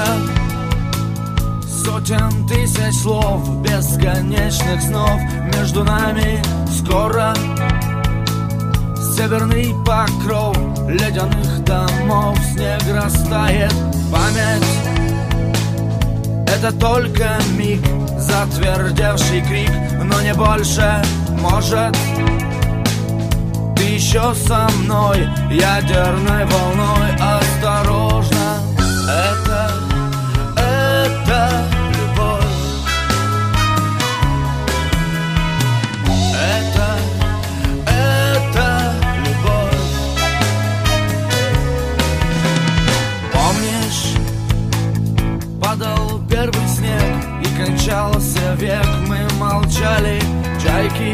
сотен тысяч слов, бесконечных снов. Между нами скоро северный покров ледяных домов. Снег растает, память — это только миг, затвердевший крик, но не больше. Может, ты еще со мной, ядерной волной. Осторожно, это любовь. Это любовь. Помнишь, падал первый снег и кончался век. Мы молчали, чайки,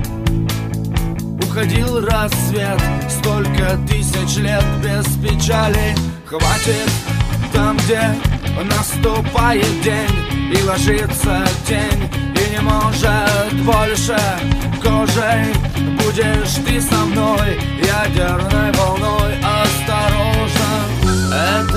уходил рассвет. Столько тысяч лет без печали. Хватит там, где наступает день и ложится тень, и не может больше. Кожей будешь ты со мной, ядерной волной. Осторожно, это